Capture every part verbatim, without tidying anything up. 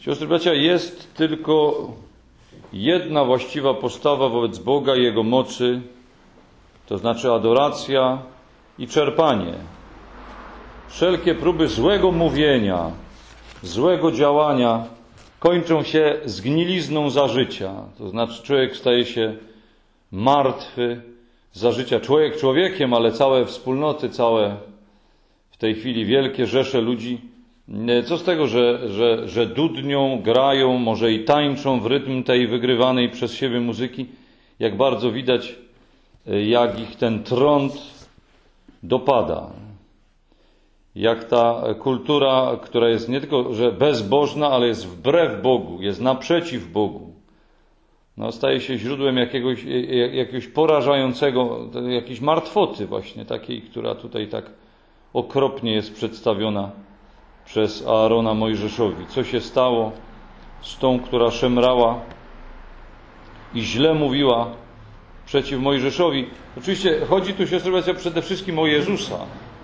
Siostry, bracia, jest tylko jedna właściwa postawa wobec Boga i Jego mocy, to znaczy adoracja i czerpanie. Wszelkie próby złego mówienia, złego działania kończą się zgnilizną za życia. To znaczy człowiek staje się martwy za życia. Człowiek człowiekiem, ale całe wspólnoty, całe w tej chwili wielkie rzesze ludzi. Co z tego, że, że, że dudnią, grają, może i tańczą w rytm tej wygrywanej przez siebie muzyki, jak bardzo widać, jak ich ten trąd dopada. Jak ta kultura, która jest nie tylko że bezbożna, ale jest wbrew Bogu, jest naprzeciw Bogu, no, staje się źródłem jakiegoś, jakiegoś porażającego, jakiejś martwoty właśnie, takiej, która tutaj tak okropnie jest przedstawiona przez Aarona Mojżeszowi. Co się stało z tą, która szemrała i źle mówiła przeciw Mojżeszowi? Oczywiście chodzi tu, siostry bracia, przede wszystkim o Jezusa.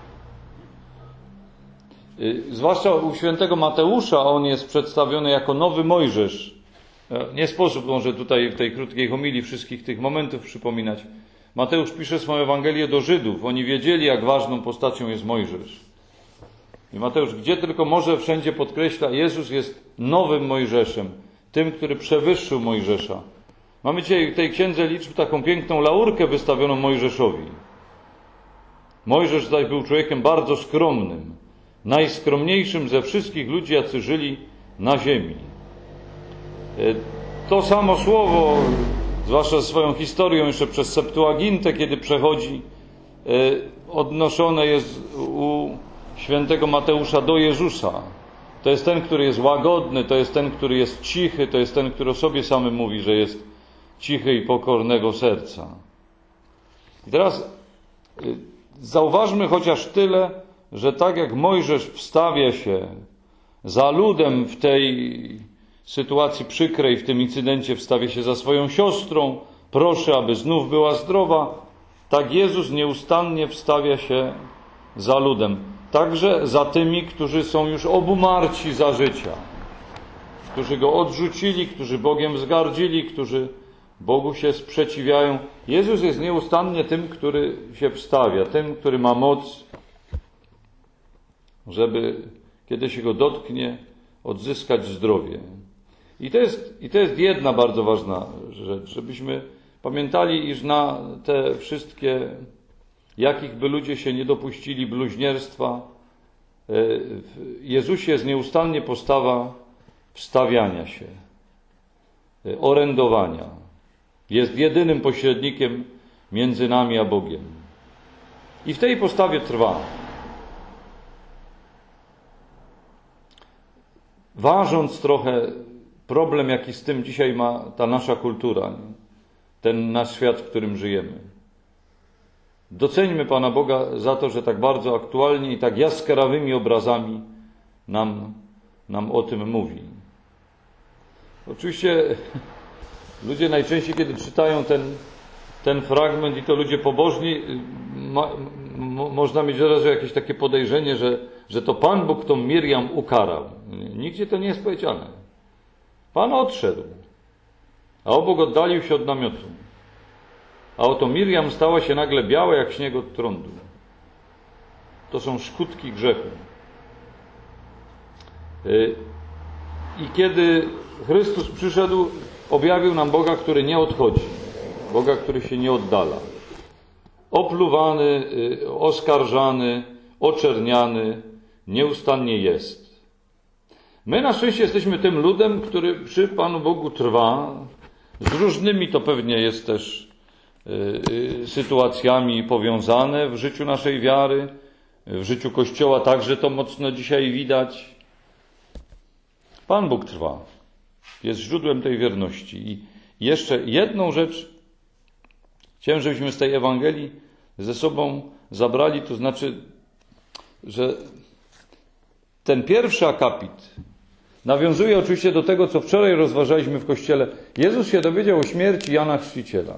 Zwłaszcza u świętego Mateusza on jest przedstawiony jako nowy Mojżesz. Nie sposób może tutaj w tej krótkiej homilii wszystkich tych momentów przypominać. Mateusz pisze swoją Ewangelię do Żydów. Oni wiedzieli, jak ważną postacią jest Mojżesz. I Mateusz, gdzie tylko może, wszędzie podkreśla, Jezus jest nowym Mojżeszem, tym, który przewyższył Mojżesza. Mamy dzisiaj w tej Księdze Liczb taką piękną laurkę wystawioną Mojżeszowi. Mojżesz zaś był człowiekiem bardzo skromnym, najskromniejszym ze wszystkich ludzi, jacy żyli na ziemi. To samo słowo, zwłaszcza swoją historią jeszcze przez Septuagintę, kiedy przechodzi, odnoszone jest u świętego Mateusza do Jezusa. To jest ten, który jest łagodny, to jest ten, który jest cichy, to jest ten, który o sobie samym mówi, że jest cichy i pokornego serca. I teraz zauważmy chociaż tyle, że tak jak Mojżesz wstawia się za ludem w tej sytuacji przykrej, w tym incydencie wstawia się za swoją siostrą, proszę, aby znów była zdrowa, tak Jezus nieustannie wstawia się za ludem. Także za tymi, którzy są już obumarci za życia, którzy Go odrzucili, którzy Bogiem wzgardzili, którzy Bogu się sprzeciwiają. Jezus jest nieustannie tym, który się wstawia, tym, który ma moc, żeby, kiedy się Go dotknie, odzyskać zdrowie. I to jest, i to jest jedna bardzo ważna rzecz, żebyśmy pamiętali, iż na te wszystkie, jakich by ludzie się nie dopuścili, bluźnierstwa, w Jezusie jest nieustannie postawa wstawiania się, orędowania. Jest jedynym pośrednikiem między nami a Bogiem. I w tej postawie trwa. Ważąc trochę problem, jaki z tym dzisiaj ma ta nasza kultura, ten nasz świat, w którym żyjemy. Doceńmy Pana Boga za to, że tak bardzo aktualnie i tak jaskrawymi obrazami nam, nam o tym mówi. Oczywiście ludzie najczęściej, kiedy czytają ten, ten fragment, i to ludzie pobożni, ma, mo, można mieć od razu jakieś takie podejrzenie, że, że to Pan Bóg tą Miriam ukarał. Nigdzie to nie jest powiedziane. Pan odszedł, a obok oddalił się od namiotu. A oto Miriam stała się nagle biała jak śnieg od trądu. To są skutki grzechu. I kiedy Chrystus przyszedł, objawił nam Boga, który nie odchodzi. Boga, który się nie oddala. Opluwany, oskarżany, oczerniany, nieustannie jest. My na szczęście jesteśmy tym ludem, który przy Panu Bogu trwa. Z różnymi to pewnie jest też sytuacjami powiązane w życiu naszej wiary, w życiu Kościoła także to mocno dzisiaj widać. Pan Bóg trwa. Jest źródłem tej wierności. I jeszcze jedną rzecz chciałem, żebyśmy z tej Ewangelii ze sobą zabrali, to znaczy, że ten pierwszy akapit nawiązuje oczywiście do tego, co wczoraj rozważaliśmy w Kościele. Jezus się dowiedział o śmierci Jana Chrzciciela.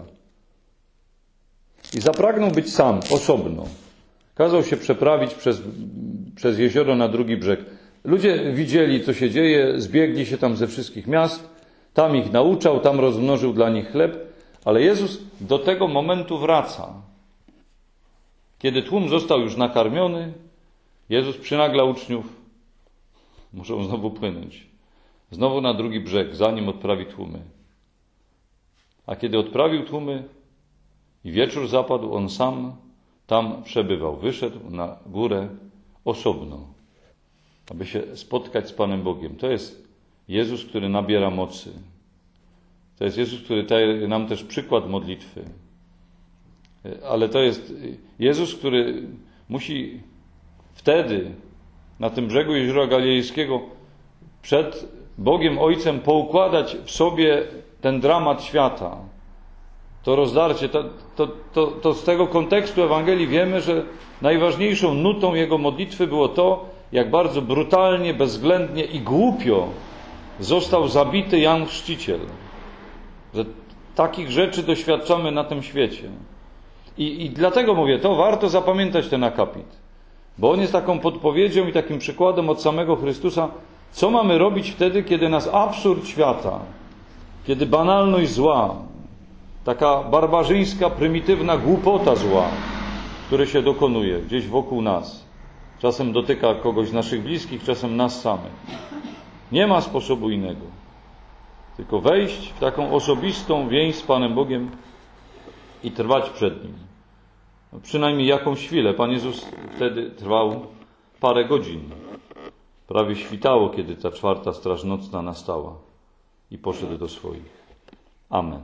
I zapragnął być sam, osobno. Kazał się przeprawić przez, przez jezioro na drugi brzeg. Ludzie widzieli, co się dzieje, zbiegli się tam ze wszystkich miast, tam ich nauczał, tam rozmnożył dla nich chleb, ale Jezus do tego momentu wraca. Kiedy tłum został już nakarmiony, Jezus przynagla uczniów, muszą znowu płynąć, znowu na drugi brzeg, zanim odprawi tłumy. A kiedy odprawił tłumy i wieczór zapadł, on sam tam przebywał. Wyszedł na górę osobno, aby się spotkać z Panem Bogiem. To jest Jezus, który nabiera mocy. To jest Jezus, który daje nam też przykład modlitwy. Ale to jest Jezus, który musi wtedy na tym brzegu Jeziora Galilejskiego przed Bogiem Ojcem poukładać w sobie ten dramat świata. To rozdarcie, to, to, to, to z tego kontekstu Ewangelii wiemy, że najważniejszą nutą Jego modlitwy było to, jak bardzo brutalnie, bezwzględnie i głupio został zabity Jan Chrzciciel. Że takich rzeczy doświadczamy na tym świecie. I, I dlatego mówię, to warto zapamiętać ten akapit. Bo on jest taką podpowiedzią i takim przykładem od samego Chrystusa, co mamy robić wtedy, kiedy nas absurd świata, kiedy banalność zła, taka barbarzyńska, prymitywna głupota zła, które się dokonuje gdzieś wokół nas, czasem dotyka kogoś z naszych bliskich, czasem nas samych. Nie ma sposobu innego. Tylko wejść w taką osobistą więź z Panem Bogiem i trwać przed Nim. No, przynajmniej jakąś chwilę. Pan Jezus wtedy trwał parę godzin. Prawie świtało, kiedy ta czwarta straż nocna nastała i poszedł do swoich. Amen.